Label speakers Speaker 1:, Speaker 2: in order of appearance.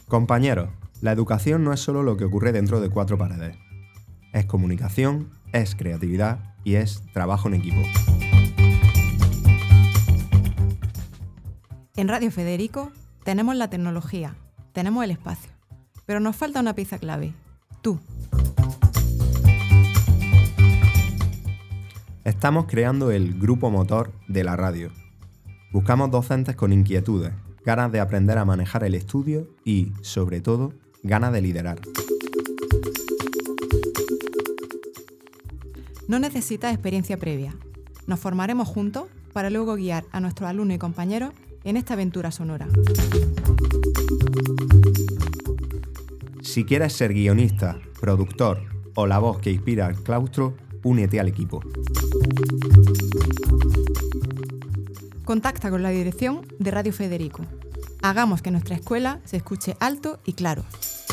Speaker 1: Compañeros, la educación no es solo lo que ocurre dentro de cuatro paredes. Es comunicación, es creatividad y es trabajo en equipo.
Speaker 2: En Radio Federico tenemos la tecnología, tenemos el espacio, pero nos falta una pieza clave, tú.
Speaker 1: Estamos creando el grupo motor de la radio. Buscamos docentes con inquietudes, ganas de aprender a manejar el estudio y, sobre todo, ganas de liderar.
Speaker 2: No necesitas experiencia previa. Nos formaremos juntos para luego guiar a nuestros alumnos y compañeros en esta aventura sonora.
Speaker 1: Si quieres ser guionista, productor o la voz que inspira al claustro, únete al equipo.
Speaker 2: Contacta con la dirección de Radio Federico. Hagamos que nuestra escuela se escuche alto y claro.